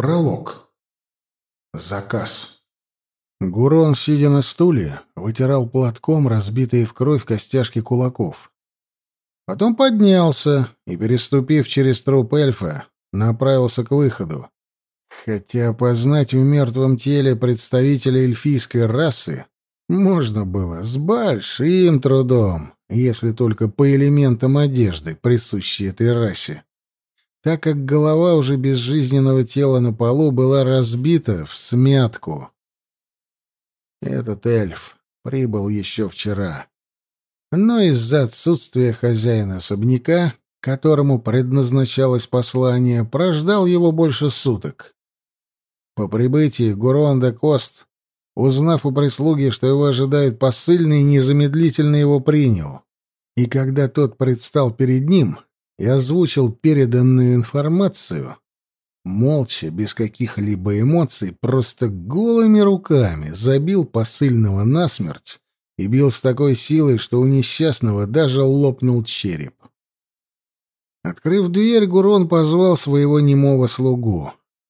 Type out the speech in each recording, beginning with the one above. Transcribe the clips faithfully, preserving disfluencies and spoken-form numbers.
Пролог. Заказ. Гурон, сидя на стуле, вытирал платком разбитые в кровь костяшки кулаков. Потом поднялся и, переступив через труп эльфа, направился к выходу. Хотя опознать в мертвом теле представителя эльфийской расы можно было с большим трудом, если только по элементам одежды, присущей этой расе, так как голова уже безжизненного тела на полу была разбита в смятку. Этот эльф прибыл еще вчера, но из-за отсутствия хозяина особняка, которому предназначалось послание, прождал его больше суток. По прибытии Гурон де Кост, узнав у прислуги, что его ожидает посыльный, незамедлительно его принял. И когда тот предстал перед ним и озвучил переданную информацию, молча, без каких-либо эмоций, просто голыми руками забил посыльного насмерть и бил с такой силой, что у несчастного даже лопнул череп. Открыв дверь, Гурон позвал своего немого слугу.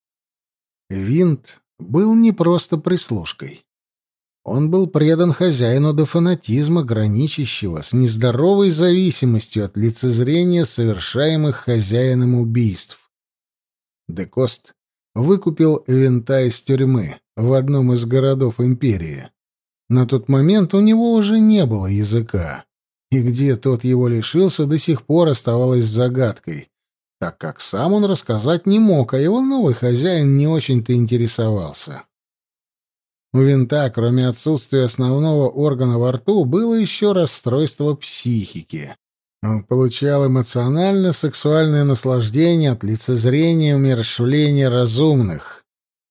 Винт был не просто прислужкой. Он был предан хозяину до фанатизма, граничащего с нездоровой зависимостью от лицезрения совершаемых хозяином убийств. Декост выкупил Винта из тюрьмы в одном из городов империи. На тот момент у него уже не было языка, и где тот его лишился, до сих пор оставалось загадкой, так как сам он рассказать не мог, а его новый хозяин не очень-то интересовался. У Винта, кроме отсутствия основного органа во рту, было еще расстройство психики. Он получал эмоционально-сексуальное наслаждение от лицезрения умерщвления разумных.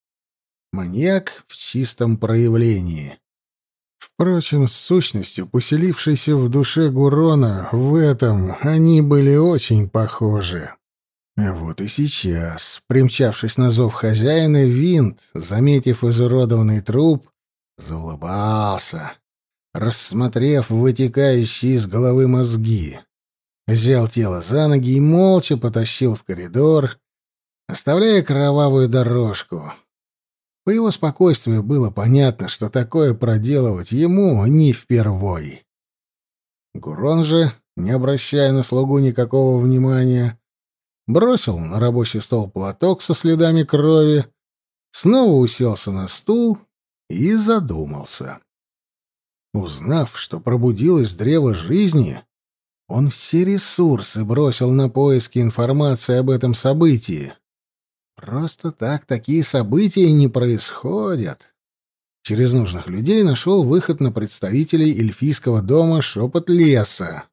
Маньяк в чистом проявлении. Впрочем, с сущностью, поселившейся в душе Гурона, в этом они были очень похожи. А вот и сейчас, примчавшись на зов хозяина, Винт, заметив изуродованный труп, заулыбался, рассмотрев вытекающие из головы мозги. Взял тело за ноги и молча потащил в коридор, оставляя кровавую дорожку. По его спокойствию было понятно, что такое проделывать ему не впервой. Гурон же, не обращая на слугу никакого внимания, бросил на рабочий стол платок со следами крови, снова уселся на стул и задумался. Узнав, что пробудилось древо жизни, он все ресурсы бросил на поиски информации об этом событии. Просто так такие события не происходят. Через нужных людей нашел выход на представителей эльфийского дома «Шепот леса».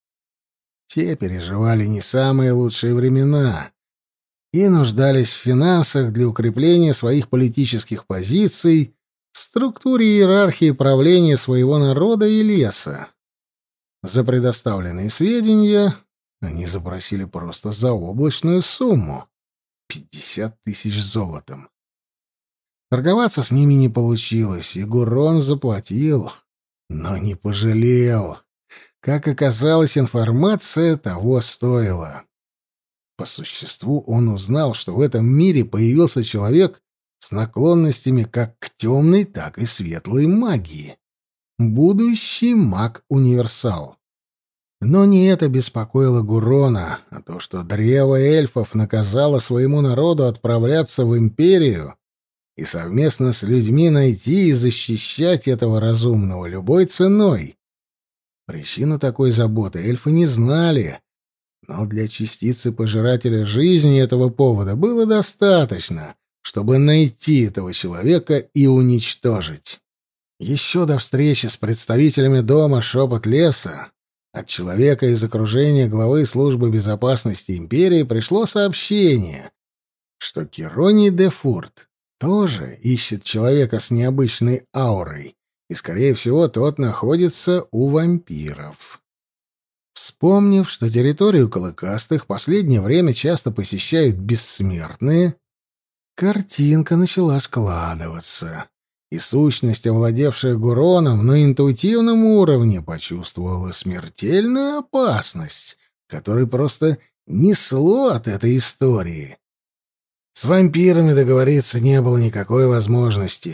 Те переживали не самые лучшие времена и нуждались в финансах для укрепления своих политических позиций в структуре иерархии правления своего народа и леса. За предоставленные сведения они запросили просто заоблачную сумму — пятьдесят тысяч золотом. Торговаться с ними не получилось, и Гурон заплатил, но не пожалел. Как оказалось, информация того стоила. По существу он узнал, что в этом мире появился человек с наклонностями как к темной, так и светлой магии. Будущий маг-универсал. Но не это беспокоило Гурона, а то, что древо эльфов наказало своему народу отправляться в империю и совместно с людьми найти и защищать этого разумного любой ценой. Причину такой заботы эльфы не знали, но для частицы пожирателя жизни этого повода было достаточно, чтобы найти этого человека и уничтожить. Еще до встречи с представителями дома «Шепот леса» от человека из окружения главы службы безопасности империи пришло сообщение, что Кироний де Фурт тоже ищет человека с необычной аурой, и, скорее всего, тот находится у вампиров. Вспомнив, что территорию Клыкастых в последнее время часто посещают бессмертные, картинка начала складываться, и сущность, овладевшая Гуроном на интуитивном уровне, почувствовала смертельную опасность, которую просто несло от этой истории. С вампирами договориться не было никакой возможности.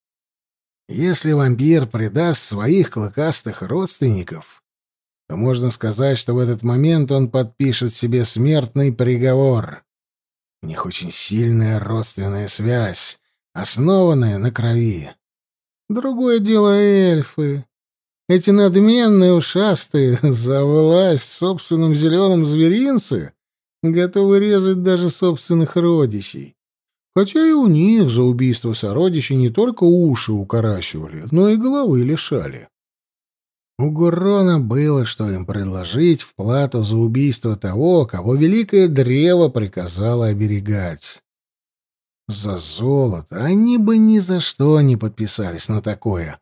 Если вампир предаст своих клыкастых родственников, то можно сказать, что в этот момент он подпишет себе смертный приговор. У них очень сильная родственная связь, основанная на крови. Другое дело эльфы. Эти надменные ушастые за власть в собственном зеленом зверинце готовы резать даже собственных родичей. Хотя и у них за убийство сородичей не только уши укорачивали, но и головы лишали. У Гурона было, что им предложить в плату за убийство того, кого Великое Древо приказало оберегать. За золото они бы ни за что не подписались на такое.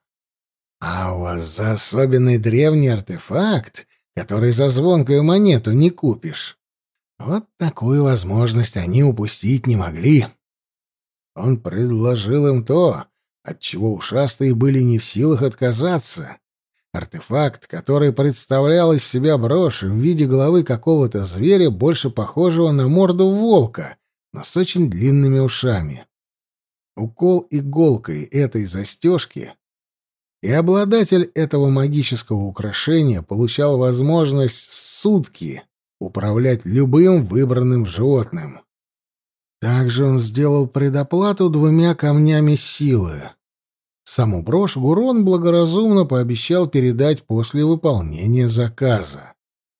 А у вас за особенный древний артефакт, который за звонкую монету не купишь. Вот такую возможность они упустить не могли. Он предложил им то, от чего ушастые были не в силах отказаться. Артефакт, который представлял из себя брошь в виде головы какого-то зверя, больше похожего на морду волка, но с очень длинными ушами. Укол иголкой этой застежки, и обладатель этого магического украшения получал возможность сутки управлять любым выбранным животным. Также он сделал предоплату двумя камнями силы. Саму брошь Гурон благоразумно пообещал передать после выполнения заказа.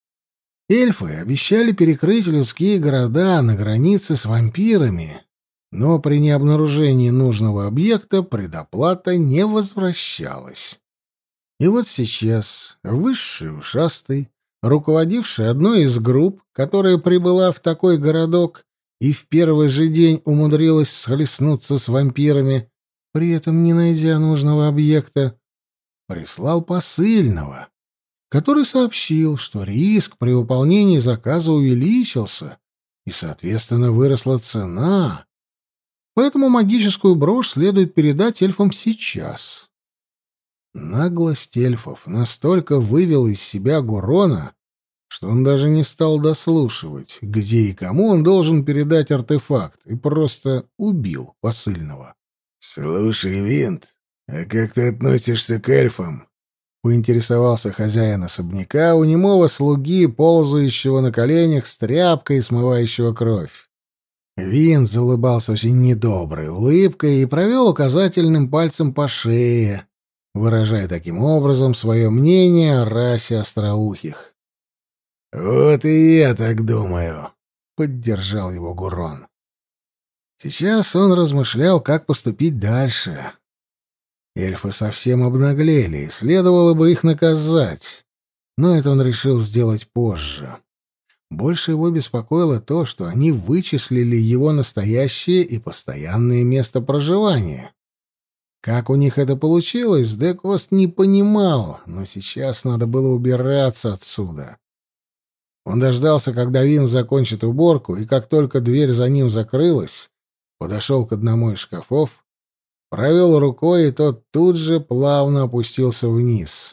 Эльфы обещали перекрыть людские города на границе с вампирами, но при необнаружении нужного объекта предоплата не возвращалась. И вот сейчас высший ушастый, руководивший одной из групп, которая прибыла в такой городок и в первый же день умудрилась схлестнуться с вампирами, при этом не найдя нужного объекта, прислал посыльного, который сообщил, что риск при выполнении заказа увеличился, и, соответственно, выросла цена. Поэтому магическую брошь следует передать эльфам сейчас. Наглость эльфов настолько вывела из себя Гурона, что он даже не стал дослушивать, где и кому он должен передать артефакт, и просто убил посыльного. — Слушай, Винт, а как ты относишься к эльфам? — поинтересовался хозяин особняка у немого слуги, ползающего на коленях с тряпкой, смывающего кровь. Винт заулыбался очень недоброй улыбкой и провел указательным пальцем по шее, выражая таким образом свое мнение о расе остроухих. «Вот и я так думаю», — поддержал его Гурон. Сейчас он размышлял, как поступить дальше. Эльфы совсем обнаглели, и следовало бы их наказать, но это он решил сделать позже. Больше его беспокоило то, что они вычислили его настоящее и постоянное место проживания. Как у них это получилось, Декост не понимал, но сейчас надо было убираться отсюда. Он дождался, когда Вин закончит уборку, и как только дверь за ним закрылась, подошел к одному из шкафов, провел рукой, и тот тут же плавно опустился вниз.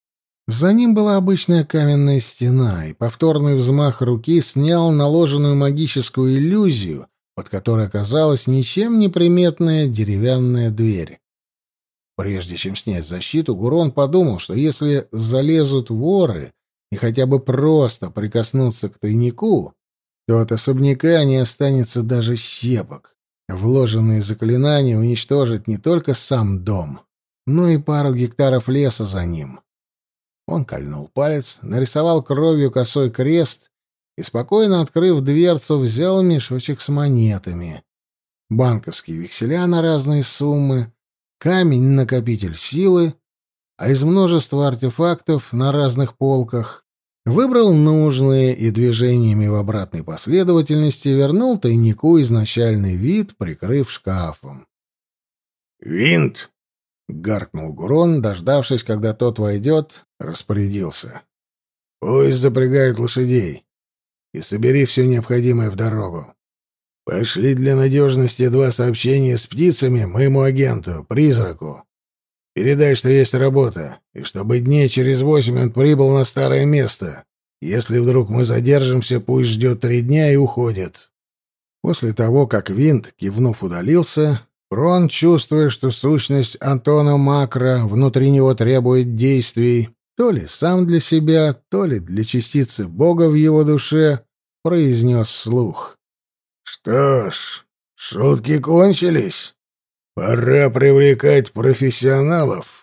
За ним была обычная каменная стена, и повторный взмах руки снял наложенную магическую иллюзию, под которой оказалась ничем не приметная деревянная дверь. Прежде чем снять защиту, Гурон подумал, что если залезут воры и хотя бы просто прикоснуться к тайнику, то от особняка не останется даже щепок. Вложенные заклинания уничтожат не только сам дом, но и пару гектаров леса за ним. Он кольнул палец, нарисовал кровью косой крест и, спокойно открыв дверцу, взял мешочек с монетами. Банковские векселя на разные суммы, камень-накопитель силы, а из множества артефактов на разных полках выбрал нужные и движениями в обратной последовательности вернул тайнику изначальный вид, прикрыв шкафом. «Винт!» — гаркнул Гурон, дождавшись, когда тот войдет, распорядился. «Пусть запрягают лошадей и собери все необходимое в дорогу. Пошли для надежности два сообщения с птицами моему агенту, призраку. Передай, что есть работа, и чтобы дней через восемь он прибыл на старое место. Если вдруг мы задержимся, пусть ждет три дня и уходит». После того, как винт, кивнув, удалился, Рон, чувствуя, что сущность Антона Макро внутри него требует действий, то ли сам для себя, то ли для частицы Бога в его душе, произнес вслух: «Что ж, шутки кончились. Пора привлекать профессионалов».